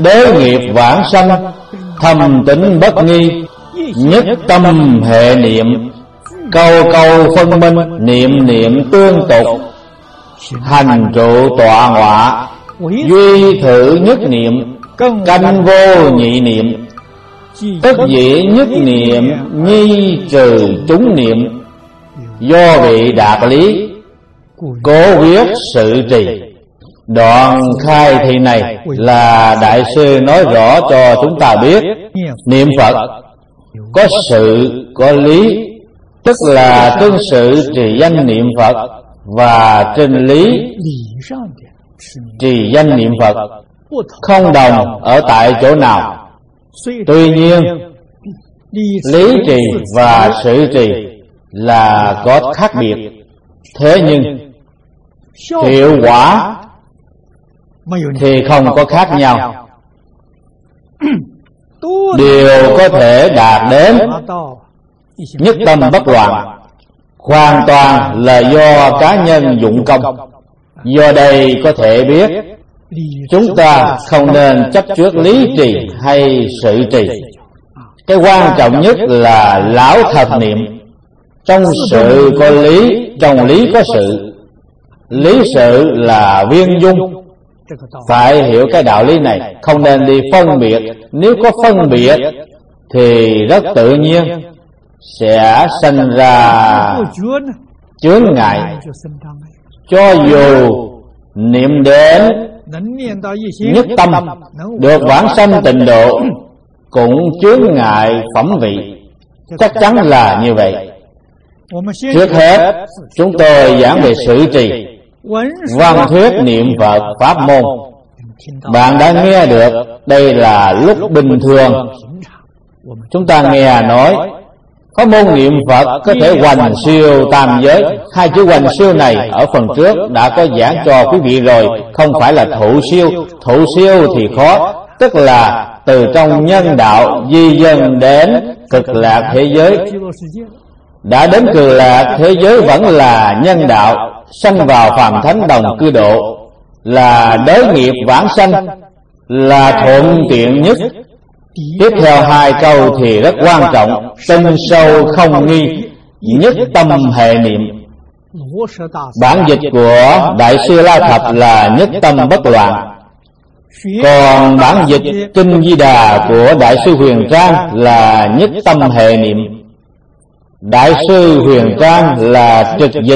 đới nghiệp vãng sanh, thầm tĩnh bất nghi, nhất tâm hệ niệm, câu câu phân minh, niệm niệm tương tục, hành trụ tọa ngọa, duy thử nhất niệm, canh vô nhị niệm, tất dĩ nhất niệm, nhi trừ chúng niệm, do vị đạt lý, cố quyết sự trì. Đoạn khai thị này là Đại sư nói rõ cho chúng ta biết niệm Phật có sự có lý, tức là trên sự trì danh niệm Phật và trên lý trì danh niệm Phật không đồng ở tại chỗ nào. Tuy nhiên lý trì và sự trì là có khác biệt, thế nhưng hiệu quả thì không có khác nhau, đều có thể đạt đến nhất tâm bất loạn, hoàn toàn là do cá nhân dụng công. Do đây có thể biết chúng ta không nên chấp trước lý trì hay sự trì. Cái quan trọng nhất là lão thật niệm. Trong sự có lý, trong lý có sự. Lý sự là viên dung. Phải hiểu cái đạo lý này, không nên đi phân biệt. Nếu có phân biệt thì rất tự nhiên sẽ sinh ra chướng ngại. Cho dù niệm đến nhất tâm, được vãng sanh tịnh độ, cũng chướng ngại phẩm vị. Chắc chắn là như vậy. Trước hết chúng tôi giảng về sự trì, văn thuyết niệm Phật pháp môn. Bạn đã nghe được, đây là lúc bình thường. Chúng ta nghe nói có môn niệm Phật có thể hoành siêu tam giới. Hai chữ hoành siêu này ở phần trước đã có giảng cho quý vị rồi, không phải là thụ siêu. Thụ siêu thì khó, tức là từ trong nhân đạo di dân đến cực lạc thế giới. Đã đến cực lạc thế giới vẫn là nhân đạo, sanh vào phàm thánh đồng cư độ, là đới nghiệp vãng sanh, là thuận tiện nhất. Tiếp theo hai câu thì rất quan trọng: tinh sâu không nghi, nhất tâm hệ niệm. Bản dịch của Đại sư La Thập là nhất tâm bất loạn. Còn bản dịch Kinh Di Đà của Đại sư Huyền Trang là nhất tâm hệ niệm. Đại sư Huyền Trang là trực dịch,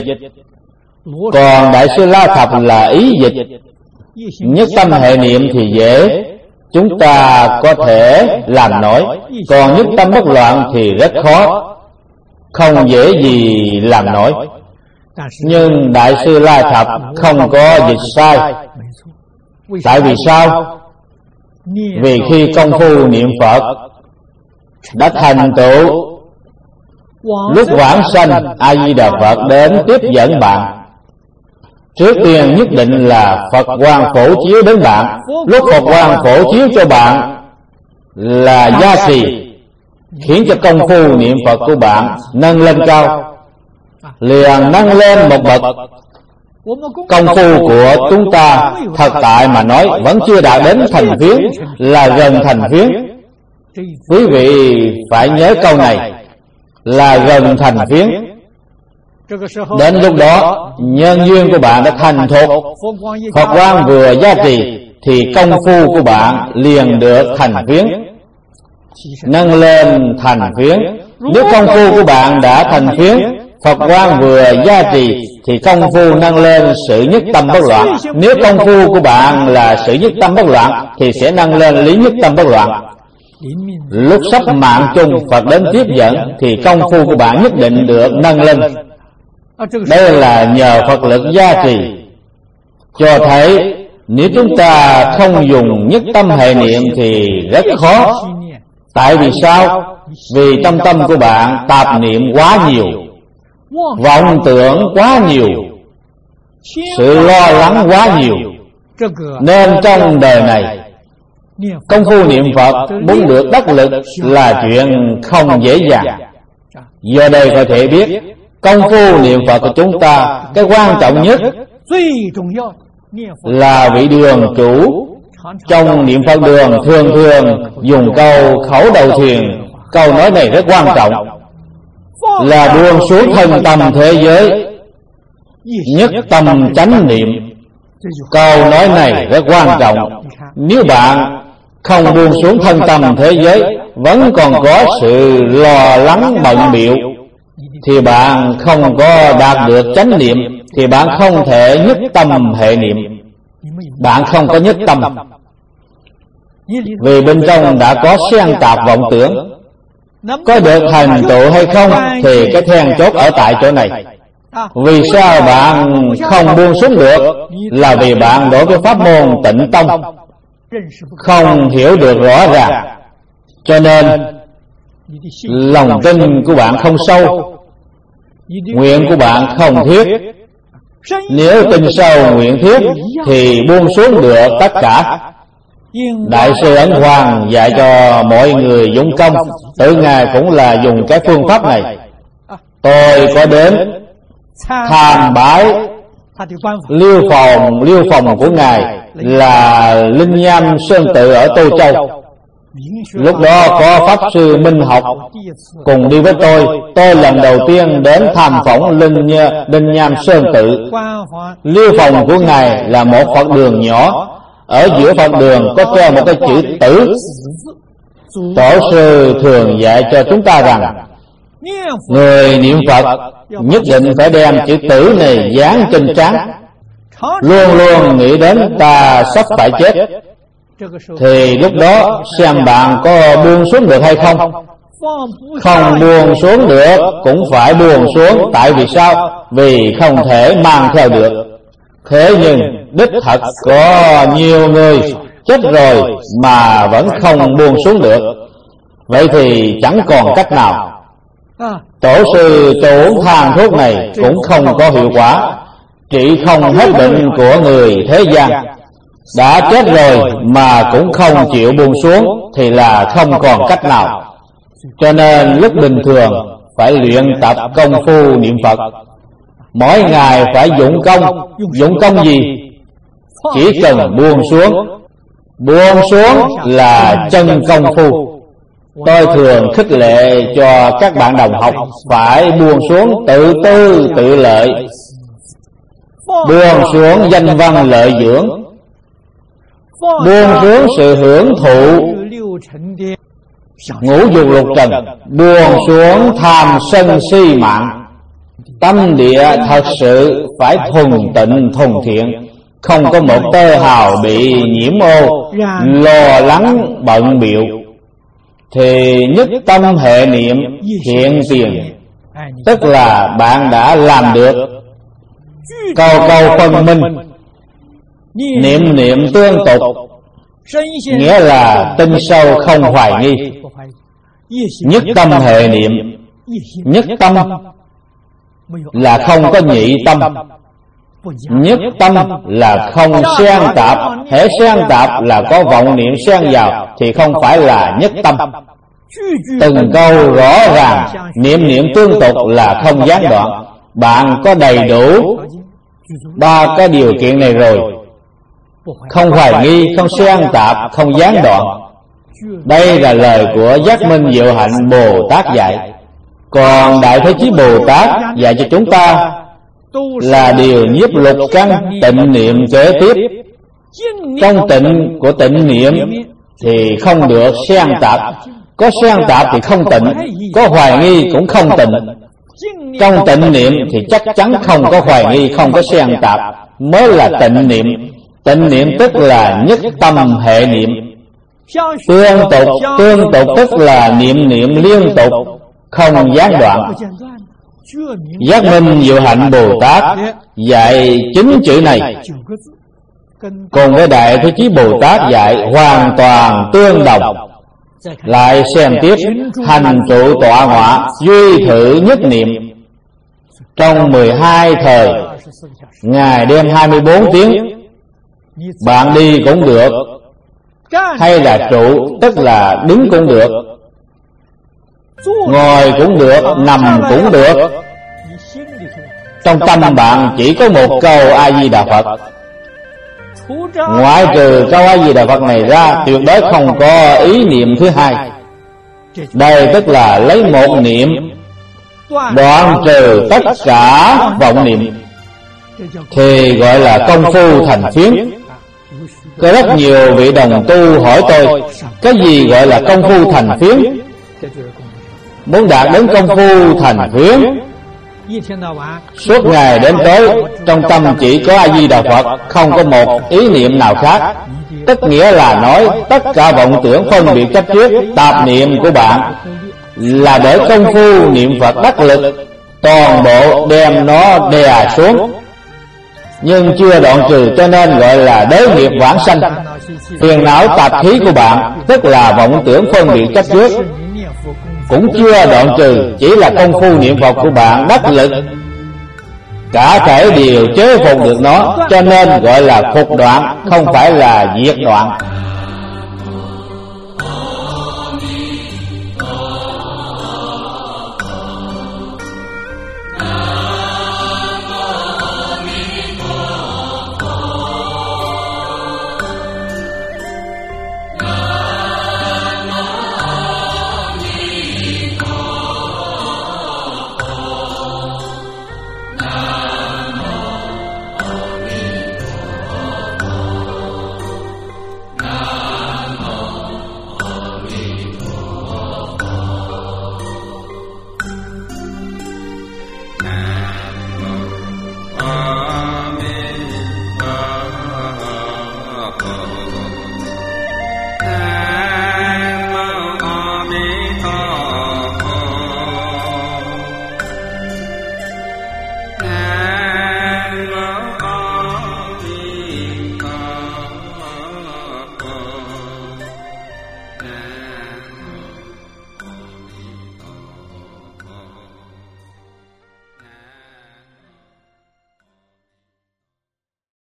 còn Đại sư La Thập là ý dịch. Nhất tâm hệ niệm thì dễ, chúng ta có thể làm nổi. Còn nhất tâm bất loạn thì rất khó, không dễ gì làm nổi. Nhưng Đại sư La Thập không có dịch sai. Tại vì sao? Vì khi công phu niệm Phật đã thành tựu, lúc vãng sanh A Di Đà Phật đến tiếp dẫn bạn, trước tiên nhất định là Phật quang phổ chiếu đến bạn. Lúc Phật quang phổ chiếu cho bạn là gia trì, khiến cho công phu niệm Phật của bạn nâng lên cao, liền nâng lên một bậc. Công phu của chúng ta thật tại mà nói vẫn chưa đạt đến thành phiến, là gần thành phiến. Quý vị phải nhớ câu này, là gần thành phiến. Đến lúc đó nhân duyên của bạn đã thành thục, Phật quang vừa gia trì, thì công phu của bạn liền được thành phiến, nâng lên thành phiến. Nếu công phu của bạn đã thành phiến, Phật quang vừa gia trì, thì công phu nâng lên sự nhất tâm bất loạn. Nếu công phu của bạn là sự nhất tâm bất loạn, thì sẽ nâng lên lý nhất tâm bất loạn. Lúc sắp mạng chung Phật đến tiếp dẫn, thì công phu của bạn nhất định được nâng lên. Đây là nhờ Phật lực gia trì. Cho thấy nếu chúng ta không dùng nhất tâm hệ niệm thì rất khó. Tại vì sao? Vì trong tâm của bạn tạp niệm quá nhiều, vọng tưởng quá nhiều, sự lo lắng quá nhiều, nên trong đời này công phu niệm Phật muốn được đắc lực là chuyện không dễ dàng. Do đây có thể biết công phu niệm Phật của chúng ta, cái quan trọng nhất là vị đường chủ Trong niệm Phật đường thường thường dùng câu khẩu đầu thiền. Câu nói này rất quan trọng, là buông xuống thân tâm thế giới, nhất tâm chánh niệm. Câu nói này rất quan trọng. Nếu bạn không buông xuống thân tâm thế giới, vẫn còn có sự lo lắng bận bịu, thì bạn không có đạt được chánh niệm, thì bạn không thể nhất tâm hệ niệm. Bạn không có nhất tâm, vì bên trong đã có xen tạp vọng tưởng. Có được thành tựu hay không thì cái then chốt ở tại chỗ này. Vì sao bạn không buông xuống được? Là vì bạn đối với pháp môn Tịnh Tông không hiểu được rõ ràng, cho nên lòng tin của bạn không sâu, nguyện của bạn không thiết. Nếu tin sâu nguyện thiết thì buông xuống được tất cả. Đại sư Ấn Hoàng dạy cho mọi người dụng công, tự Ngài cũng là dùng cái phương pháp này. Tôi có đến tham bái liêu phòng của Ngài là Linh Nham Sơn Tự ở Tô Châu. Lúc đó có Pháp Sư Minh Học cùng đi với tôi. Tôi lần đầu tiên đến tham phỏng Linh Nham Sơn Tự. Liêu phòng của Ngài là một Phật đường nhỏ, ở giữa Phật đường có treo một cái chữ Tử. Tổ sư thường dạy cho chúng ta rằng người niệm Phật nhất định phải đem chữ Tử này dán trên trán, luôn luôn nghĩ đến ta sắp phải chết. Thì lúc đó xem bạn có buông xuống được hay không. Không buông xuống được cũng phải buông xuống. Tại vì sao? Vì không thể mang theo được. Thế nhưng đích thật có nhiều người chết rồi mà vẫn không buông xuống được. Vậy thì chẳng còn cách nào. Tổ sư cho uống thang thuốc này cũng không có hiệu quả, trị không hết bệnh của người thế gian. Đã chết rồi mà cũng không chịu buông xuống thì là không còn cách nào. Cho nên lúc bình thường phải luyện tập công phu niệm Phật. Mỗi ngày phải dụng công. Dụng công gì? Chỉ cần buông xuống. Buông xuống là chân công phu. Tôi thường khích lệ cho các bạn đồng học phải buông xuống tự tư tự lợi, buông xuống danh văn lợi dưỡng, buông xuống sự hưởng thụ ngũ dục lục trần, buông xuống tham sân si mạng. Tâm địa thật sự phải thuần tịnh thuần thiện, không có một tơ hào bị nhiễm ô, lo lắng bận bịu, thì nhất tâm hệ niệm hiện tiền, tức là bạn đã làm được. Câu câu phân minh, niệm niệm tương tục, nghĩa là tinh sâu không hoài nghi. Nhất tâm hệ niệm, nhất tâm là không có nhị tâm. Nhất tâm là không xen tạp. Hễ xen tạp là có vọng niệm xen vào thì không phải là nhất tâm. Từng câu rõ ràng, niệm niệm tương tục là không gián đoạn. Bạn có đầy đủ ba cái điều kiện này rồi: không hoài nghi, không xen tạp, không gián đoạn. Đây là lời của Giác Minh Diệu Hạnh Bồ Tát dạy. Còn Đại Thế Chí Bồ Tát dạy cho chúng ta là điều nhiếp lục căn tịnh niệm kế tiếp. Trong tịnh của tịnh niệm thì không được xen tạp. Có xen tạp thì không tịnh, có hoài nghi cũng không tịnh. Trong tịnh niệm thì chắc chắn không có hoài nghi, không có xen tạp, mới là tịnh niệm. Tịnh niệm tức là nhất tâm hệ niệm. Tương tục tức là niệm niệm liên tục, không gián đoạn. Giác Minh Diệu Hạnh Bồ Tát dạy 9 chữ này, cùng với Đại Thế Chí Bồ Tát dạy hoàn toàn tương đồng. Lại xem tiếp, hành trụ tọa ngọa, duy thử nhất niệm. Trong 12 thời, ngày đêm 24 tiếng, bạn đi cũng được, hay là trụ tức là đứng cũng được, ngồi cũng được, nằm cũng được. Trong tâm bạn chỉ có một câu A Di Đà Phật. Ngoại trừ câu A Di Đà Phật này ra, tuyệt đối không có ý niệm thứ hai. Đây tức là lấy một niệm đoạn trừ tất cả vọng niệm, thì gọi là công phu thành phiến. Có rất nhiều vị đồng tu hỏi tôi, cái gì gọi là công phu thành phiến? Muốn đạt đến công phu thành phiến, suốt ngày đến tối trong tâm chỉ có A Di Đà Phật, không có một ý niệm nào khác, tức nghĩa là nói tất cả vọng tưởng phân biệt chấp trước tạp niệm của bạn là để công phu niệm Phật đắc lực, toàn bộ đem nó đè xuống, nhưng chưa đoạn trừ, cho nên gọi là đế nghiệp vãng sanh. Phiền não tạp khí của bạn, tức là vọng tưởng phân biệt chấp trước, cũng chưa đoạn trừ, chỉ là công phu niệm Phật của bạn đắc lực, cả thể đều chế phục được nó, cho nên gọi là phục đoạn, không phải là diệt đoạn.